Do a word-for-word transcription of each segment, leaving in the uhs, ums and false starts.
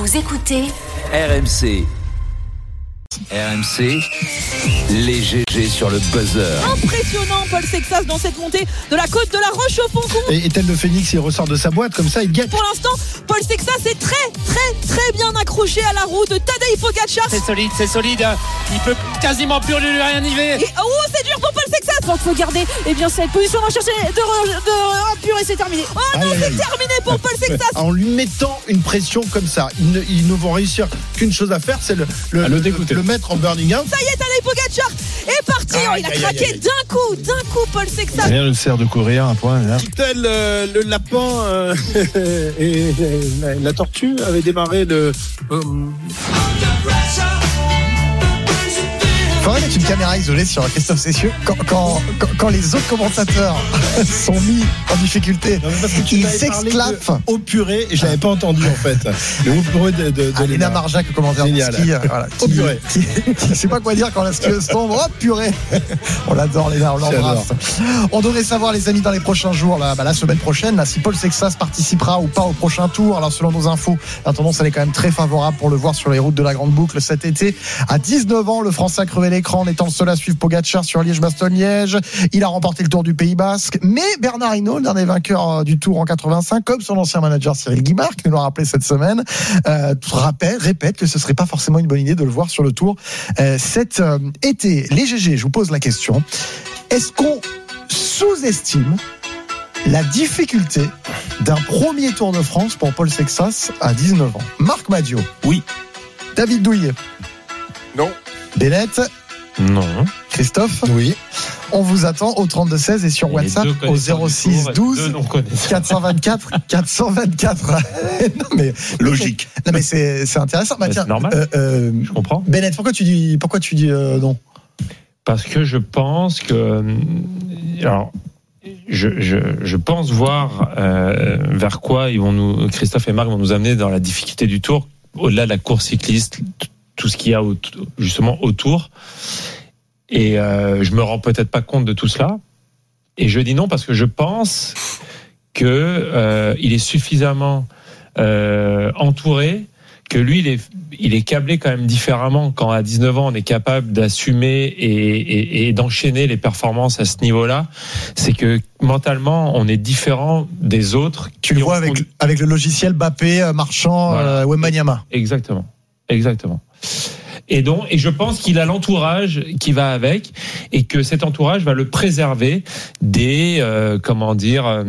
Vous écoutez R M C. R M C, les G G sur le buzzer. Impressionnant Paul Sexas dans cette montée de la côte de la Rochefoucauld. Et, et tel le phénix, il ressort de sa boîte comme ça, il guette. Pour l'instant, Paul Sexas est très très très bien accroché à la roue de Tadej Pogačar. C'est solide, c'est solide. Il peut quasiment plus lui rien y faire. Et oh, c'est dur pour Paul Sexas. Donc faut garder eh bien cette position, on va chercher de, de, de purée, c'est terminé. Oh non, aïe, c'est aïe. terminé pour Paul Sexas. En lui mettant une pression comme ça, ils ne, ils ne vont réussir qu'une chose à faire, c'est le, le, le, le, le mettre en burning out. Ça y est, Tadej Pogačar est parti. Aïe, oh, il a aïe, craqué aïe, aïe. d'un coup, d'un coup Paul Sexas. Rien le cerf de courir un point. Là. Tel euh, le lapin euh, et, et la, la tortue avait démarré le. Euh, Faudrait mettre une caméra isolée sur Christophe Cessieux quand, quand, quand, quand les autres commentateurs sont mis en difficulté. non, parce que tu ils m'avais parlé s'exclaffent. de Au purée, et je l'avais pas entendu en fait. Le haut purée de, de, de Ah, Léna Marjac, le commentaire de Génial. ski, euh, voilà, Au qui, purée. qui, qui, qui sait pas quoi dire quand la skieuse tombe. Oh purée. On l'adore, Léna, on l'embrasse. On devrait savoir, les amis, dans les prochains jours, là, bah, la semaine prochaine, là, si Paul Sexas participera ou pas au prochain tour. Alors selon nos infos, la tendance elle est quand même très favorable pour le voir sur les routes de la Grande Boucle cet été. À dix-neuf ans, le Français a crevé l'écran en étant le seul à suivre Pogačar sur Liège-Bastogne-Liège. Il a remporté le Tour du Pays Basque. Mais Bernard Hinault, le dernier vainqueur du Tour en quatre-vingt-cinq, comme son ancien manager Cyril Guimard, qui nous l'a rappelé cette semaine, euh, rappelle, répète que ce serait pas forcément une bonne idée de le voir sur le Tour euh, cet euh, été. Les G G, je vous pose la question. Est-ce qu'on sous-estime la difficulté d'un premier Tour de France pour Paul Sexas à dix-neuf ans? Marc Madiot. Oui. David Douillet. Non. Bennett. Non. Christophe. Oui. On vous attend au trente-deux seize et sur Et WhatsApp au zéro six douze quatre cent vingt-quatre quatre cent vingt-quatre. Non mais Logique. Non mais c'est c'est intéressant. Bah, Mais tiens, c'est normal. euh, euh, Je comprends. Bennett, pourquoi tu dis pourquoi tu dis euh, non? Parce que je pense que. Alors. Je, je, je pense voir euh, vers quoi ils vont nous, Christophe et Marc vont nous amener dans la difficulté du Tour, au-delà de la course cycliste, tout ce qu'il y a au, justement autour. Et euh, je me rends peut-être pas compte de tout cela. Et je dis non parce que je pense que euh, il est suffisamment euh, entouré, que lui il est il est câblé quand même différemment quand à dix-neuf ans on est capable d'assumer et, et, et d'enchaîner les performances à ce niveau-là. C'est que mentalement on est différent des autres. Tu le vois avec ont... avec le logiciel Bappé, Marchand, voilà. euh, Wembanyama. Exactement, exactement. Et donc, et je pense qu'il a l'entourage qui va avec, et que cet entourage va le préserver des, euh, comment dire, euh,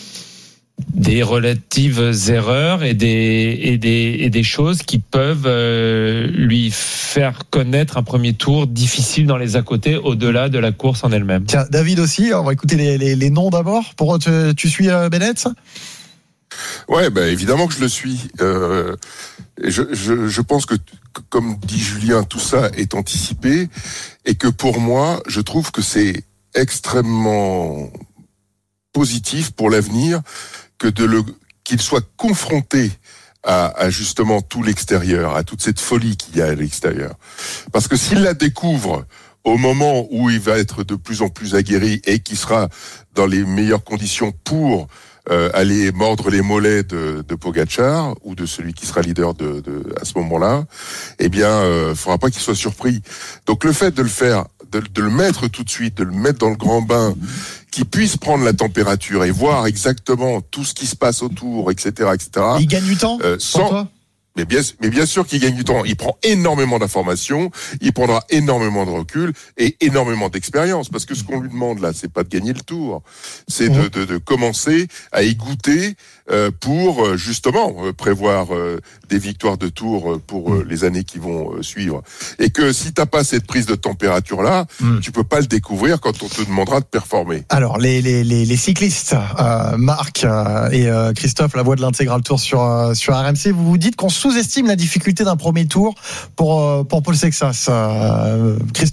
des relatives erreurs et des et des et des choses qui peuvent euh, lui faire connaître un premier tour difficile dans les à côté, au-delà de la course en elle-même. Tiens, David aussi. On va écouter les les, les noms d'abord. Pour tu, tu suis euh, Bennett? Ouais, bah évidemment que je le suis. Euh, je, je, je pense que, comme dit Julien, tout ça est anticipé et que pour moi, je trouve que c'est extrêmement positif pour l'avenir que de le qu'il soit confronté à, à justement tout l'extérieur, à toute cette folie qu'il y a à l'extérieur. Parce que s'il la découvre au moment où il va être de plus en plus aguerri et qui sera dans les meilleures conditions pour Euh, aller mordre les mollets de, de Pogačar ou de celui qui sera leader de, de à ce moment-là, eh bien, euh, faudra pas qu'il soit surpris. Donc le fait de le faire, de, de le mettre tout de suite, de le mettre dans le grand bain, qu'il puisse prendre la température et voir exactement tout ce qui se passe autour, et cetera, et cetera. Il gagne du temps euh, sans. toi Mais bien, mais bien sûr qu'il gagne du temps. Il prend énormément d'informations, il prendra énormément de recul et énormément d'expérience. Parce que ce qu'on lui demande là, c'est pas de gagner le Tour, c'est de, de, de commencer à y goûter euh, pour justement euh, prévoir euh, des victoires de Tour pour euh, les années qui vont euh, suivre. Et que si t'as pas cette prise de température là, mm. tu peux pas le découvrir quand on te demandera de performer. Alors les les les, les cyclistes, euh, Marc euh, et euh, Christophe, la voix de l'intégral Tour sur euh, sur R M C, vous vous dites qu'on sous-estime la difficulté d'un premier tour pour, pour Paul Sexas. Euh, Christophe?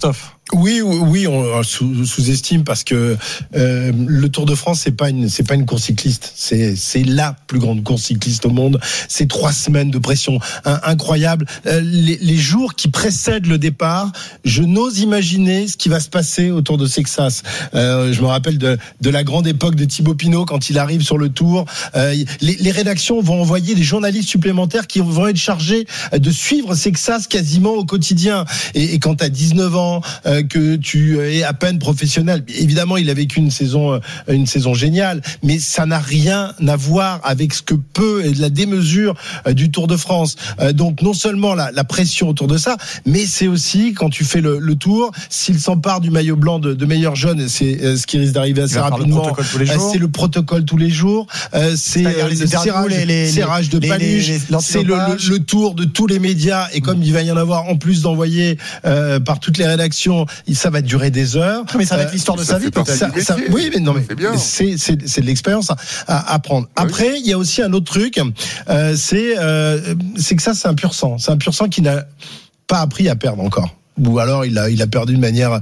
Oui, oui, on sous, sous-estime parce que euh, le Tour de France c'est pas une c'est pas une course cycliste, c'est c'est la plus grande course cycliste au monde. C'est trois semaines de pression un, incroyable. Euh, les, les jours qui précèdent le départ, je n'ose imaginer ce qui va se passer autour de Sexas. Euh, je me rappelle de de la grande époque de Thibaut Pinot quand il arrive sur le Tour. Euh, les, les rédactions vont envoyer des journalistes supplémentaires qui vont être chargés de suivre Sexas quasiment au quotidien. Et, et quand t'as dix-neuf ans euh, que tu es à peine professionnel. Évidemment, il a vécu une saison, une saison géniale, mais ça n'a rien à voir avec ce que peut et de la démesure du Tour de France. Donc, non seulement la, la pression autour de ça, mais c'est aussi quand tu fais le, le Tour, s'il s'empare du maillot blanc de, de meilleur jeune, c'est ce qui risque d'arriver assez rapidement. C'est le protocole tous les jours. C'est le serrage, les, les, serrage de paluche. C'est le, le, le tour de tous les médias. Et comme il va y en avoir en plus d'envoyer euh, par toutes les rédactions, ça va durer des heures. Mais ça va être l'histoire de sa vie, peut-être. Ça, ça, oui, mais non, mais c'est, c'est, c'est de l'expérience à, à apprendre. Après, il y a aussi un autre truc, euh, c'est, euh, c'est que ça, c'est un pur sang. C'est un pur sang qui n'a pas appris à perdre encore. Ou alors, il a, il a perdu de manière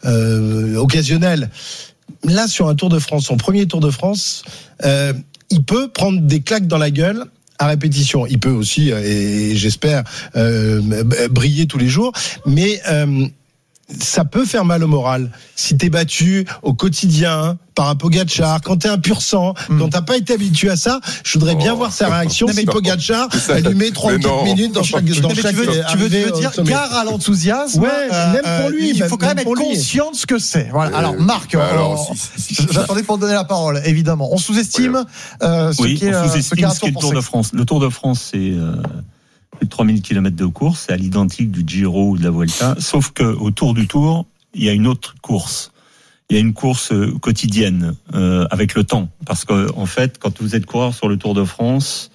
euh, occasionnelle. Là, sur un Tour de France, son premier Tour de France, euh, il peut prendre des claques dans la gueule à répétition. Il peut aussi, et j'espère, euh, briller tous les jours. Mais euh, ça peut faire mal au moral si t'es battu au quotidien par un Pogačar, quand t'es un pur sang, mmh. quand t'as pas été habitué à ça. Je voudrais bien oh. voir sa réaction. Non, si Pogačar lui met trente-quatre minutes dans chaque dans chaque tu veux, tu veux, tu veux dire gare à l'enthousiasme. Ouais, euh, même pour lui, il faut quand même être conscient de ce que c'est. Voilà. Alors Marc, euh, alors, si, si, si, j'attendais pour donner la parole. Évidemment, on sous-estime euh, ce oui, qui est, on sous-estime ce ce qu'est le Tour de France. Le Tour de France, c'est euh, plus de trois mille kilomètres de course, c'est à l'identique du Giro ou de la Vuelta, sauf que au Tour du Tour, il y a une autre course. Il y a une course quotidienne euh, avec le temps, parce que en fait, quand vous êtes coureur sur le Tour de France,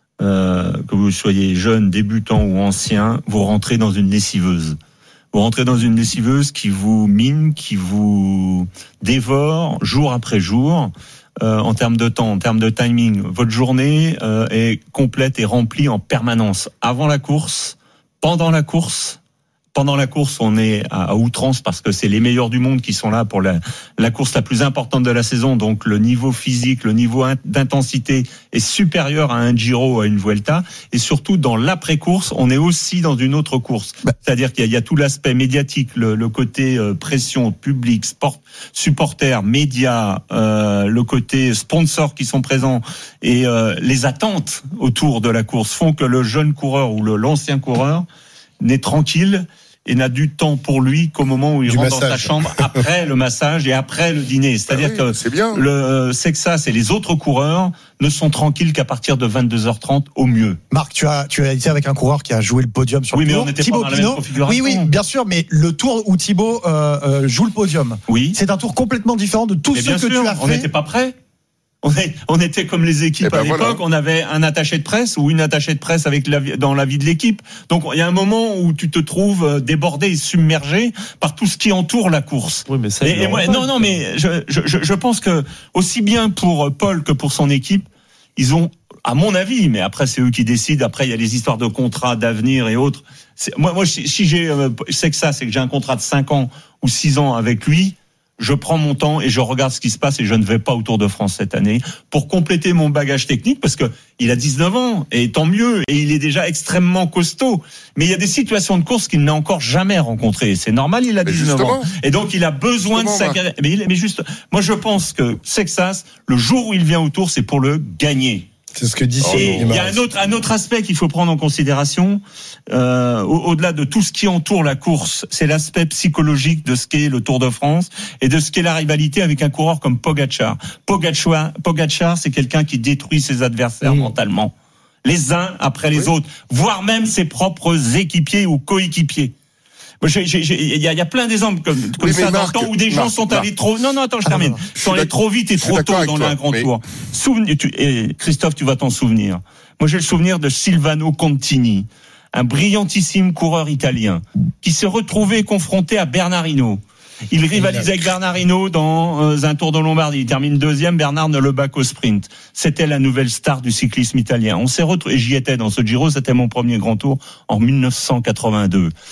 euh, que vous soyez jeune, débutant ou ancien, vous rentrez dans une lessiveuse. Vous rentrez dans une lessiveuse qui vous mine, qui vous dévore jour après jour. Euh, en termes de temps, en termes de timing, votre journée euh, est complète et remplie en permanence. Avant la course, pendant la course. Pendant la course, on est à outrance parce que c'est les meilleurs du monde qui sont là pour la, la course la plus importante de la saison. Donc le niveau physique, le niveau d'intensité est supérieur à un Giro, à une Vuelta. Et surtout, dans l'après-course, on est aussi dans une autre course. C'est-à-dire qu'il y a, il y a tout l'aspect médiatique, le, le côté euh, pression, public, sport, supporters, médias, euh, le côté sponsors qui sont présents et euh, les attentes autour de la course font que le jeune coureur ou le, l'ancien coureur n'est tranquille et n'a du temps pour lui qu'au moment où il du rentre massage. Dans sa chambre après le massage et après le dîner. C'est-à-dire ah oui, que c'est bien. Le Sexas et les autres coureurs ne sont tranquilles qu'à partir de vingt-deux heures trente au mieux. Marc, tu as tu as été avec un coureur qui a joué le podium sur oui, le Tour. Oui, mais on n'était Thibaut pas dans Pinot. La même configuration. Oui, oui, bien sûr, mais le Tour où Thibaut euh, euh, joue le podium. Oui. C'est un tour complètement différent de tout mais ce que sûr, tu as fait. On n'était pas prêts. On, est, on était comme les équipes ben à l'époque, voilà. On avait un attaché de presse ou une attachée de presse avec la, dans la vie de l'équipe. Donc il y a un moment où tu te trouves débordé et submergé par tout ce qui entoure la course. Oui, mais ça, et, et moi, non, non, mais je, je, je pense que aussi bien pour Paul que pour son équipe, ils ont, à mon avis, mais après c'est eux qui décident. Après il y a les histoires de contrats, d'avenir et autres. C'est, moi, moi, si, si j'ai, euh, c'est que ça, c'est que j'ai un contrat de cinq ans ou six ans avec lui. Je prends mon temps et je regarde ce qui se passe et je ne vais pas au Tour de France cette année pour compléter mon bagage technique parce que il a dix-neuf ans et tant mieux et il est déjà extrêmement costaud. Mais il y a des situations de course qu'il n'a encore jamais rencontrées. C'est normal, il a dix-neuf ans. Et donc il a besoin de sa carrière. Mais, mais juste, moi je pense que Sexas, le jour où il vient au Tour, c'est pour le gagner. C'est ce que dit. Et il y a un autre, un autre aspect qu'il faut prendre en considération, euh, au, au-delà de tout ce qui entoure la course, c'est l'aspect psychologique de ce qu'est le Tour de France et de ce qu'est la rivalité avec un coureur comme Pogačar. Pogačar, Pogačar, c'est quelqu'un qui détruit ses adversaires mmh. mentalement, les uns après les oui. autres, voire même ses propres équipiers ou coéquipiers. Il y, y a plein d'exemples comme, comme oui, ça dans le temps où des gens Marc, sont allés Marc. trop. Non, non, attends, je ah, termine. Ils sont allés trop vite et trop tôt dans un grand mais... tour. Souvenir, tu, et Christophe, tu vas t'en souvenir. Moi, j'ai le souvenir de Silvano Contini, un brillantissime coureur italien, qui s'est retrouvé confronté à Bernard Hinault. Il rivalisait avec Bernard Hinault dans euh, un Tour de Lombardie. Il termine deuxième, Bernard ne le bat qu'au sprint. C'était la nouvelle star du cyclisme italien. On s'est retrouvé, et j'y étais dans ce Giro, c'était mon premier grand tour en dix-neuf cent quatre-vingt-deux.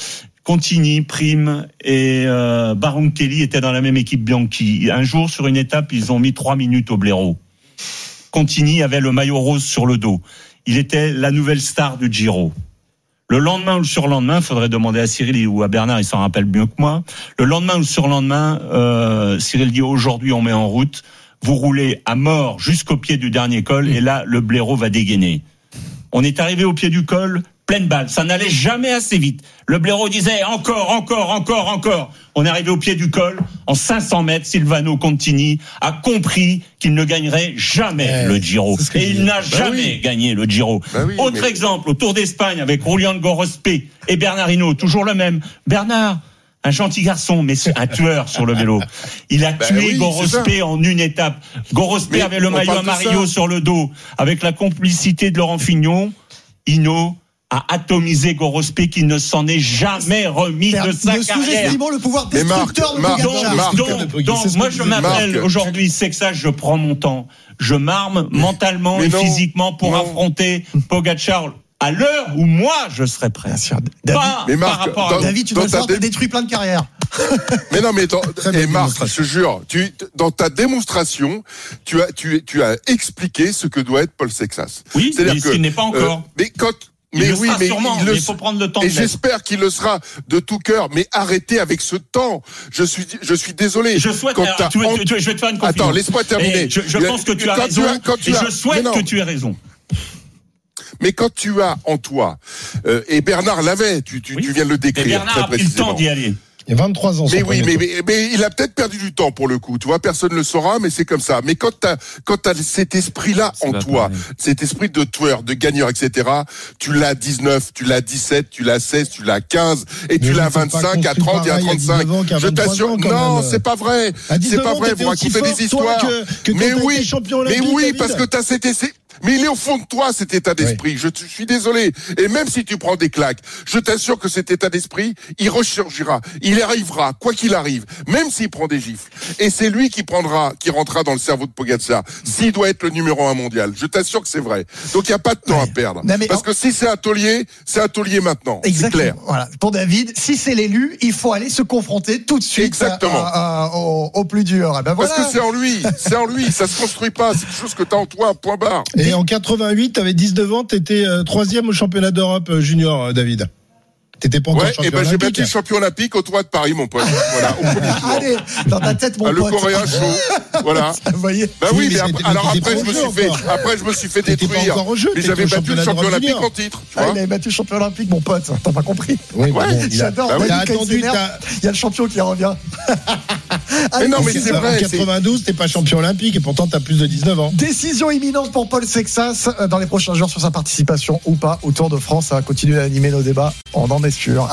Contigny, Prime et euh, Baron Kelly étaient dans la même équipe Bianchi. Un jour, sur une étape, ils ont mis trois minutes au blaireau. Contigny avait le maillot rose sur le dos. Il était la nouvelle star du Giro. Le lendemain ou le surlendemain, il faudrait demander à Cyril ou à Bernard, ils s'en rappellent mieux que moi. Le lendemain ou le surlendemain, euh, Cyril dit aujourd'hui on met en route. Vous roulez à mort jusqu'au pied du dernier col et là le blaireau va dégainer. On est arrivé au pied du col, pleine balle, ça n'allait jamais assez vite. Le blaireau disait encore, encore, encore, encore. On est arrivé au pied du col, en cinq cents mètres, Silvano Contigny a compris qu'il ne gagnerait jamais eh, le Giro. Et il n'a bah jamais oui. gagné le Giro. Bah oui, Autre mais... exemple, au Tour d'Espagne avec Julián Gorospe et Bernard Hinault, toujours le même. Bernard, un gentil garçon, mais un tueur sur le vélo. Il a bah tué oui, Gorospe en une étape. Gorospe mais avait le maillot Amarillo sur le dos, avec la complicité de Laurent Fignon. Hinault a atomisé Gorospe qui ne s'en est jamais remis de sa carrière. Le pouvoir destructeur de Pogacar. Donc, donc, donc moi je m'appelle aujourd'hui, c'est que ça, je prends mon temps. Je m'arme mentalement et non, physiquement pour non. affronter Pogacar à l'heure où moi je serai prêt. Bien sûr. David, pas mais Marc, par rapport à David, tu dois savoir, t'as détruit plein de carrières. Mais non, mais dans, et Marc, je te jure, tu, dans ta démonstration, tu as, tu, tu as expliqué ce que doit être Paul Sexas. Oui, c'est-à-dire mais que, ce qui n'est pas encore. Euh, mais quand, il mais le oui, sera mais sûrement, il le, mais il faut prendre le temps. Et de j'espère qu'il le sera de tout cœur. Mais arrêtez avec ce temps. Je suis, je suis désolé. Je souhaite. Alors, tu, tu, tu, je vais te faire une confidence. Attends, laisse-moi terminer. Et je, je pense que tu as raison. Tu as, quand tu et as, je souhaite que tu aies raison. Mais quand tu as en toi, euh, et Bernard l'avait, tu, tu, oui. tu viens de le décrire. Et Bernard a pris le temps d'y aller. Il y a vingt-trois ans. Mais oui, mais, mais, mais il a peut-être perdu du temps pour le coup. Tu vois, personne ne le saura, mais c'est comme ça. Mais quand t'as, quand t'as cet esprit-là en toi, pareil. Cet esprit de tueur, de gagneur, et cetera, tu l'as à dix-neuf, tu l'as à dix-sept, tu l'as à seize, tu l'as à quinze, et mais tu l'as à vingt-cinq, à trente et à trente-cinq. Je t'assure, non, c'est pas vrai. C'est pas vrai. Vous racontez des histoires. Que, que mais oui, mais oui, parce que t'as cet essai. Mais il est au fond de toi, cet état d'esprit. Oui. Je, je suis désolé. Et même si tu prends des claques, je t'assure que cet état d'esprit, il ressurgira. Il arrivera, quoi qu'il arrive. Même s'il prend des gifles. Et c'est lui qui prendra, qui rentrera dans le cerveau de Pogacar. S'il doit être le numéro un mondial. Je t'assure que c'est vrai. Donc il n'y a pas de temps ouais. à perdre. Non, parce en... que si c'est un taulier, c'est un taulier maintenant. Exactement. C'est clair. Voilà. Pour David, si c'est l'élu, il faut aller se confronter tout de suite. Exactement. À, à, au, au plus dur. Ben voilà. Parce que c'est en lui. C'est en lui. Ça se construit pas. C'est quelque chose que t'as en toi, point barre. Et en quatre-vingt-huit, tu avais dix-neuf ans, tu étais euh, troisième au championnat d'Europe euh, junior, euh, David. T'étais pas encore ouais, champion et ben olympique. J'ai battu le champion olympique au Tour de Paris, mon pote. Voilà. Allez, dans ta tête, mon ah, pote. Le coréen chaud. Voilà. Vous voyez. Bah oui, mais, mais après, alors après je me suis fait, après je me suis fait détruire. Pas jeu, mais j'avais battu le champion olympique en titre. Tu ah, vois il avait battu le champion olympique, mon pote. T'as pas compris. Oui, ouais, bon, j'adore. Bah oui. Il, attendu, il y a le champion qui revient. Mais non, mais c'est vrai. En quatre-vingt-douze, t'es pas champion olympique et pourtant t'as plus de dix-neuf ans. Décision imminente pour Paul Sexas dans les prochains jours sur sa participation ou pas au Tour de France. Ça va continuer à animer nos débats. On en est sûr.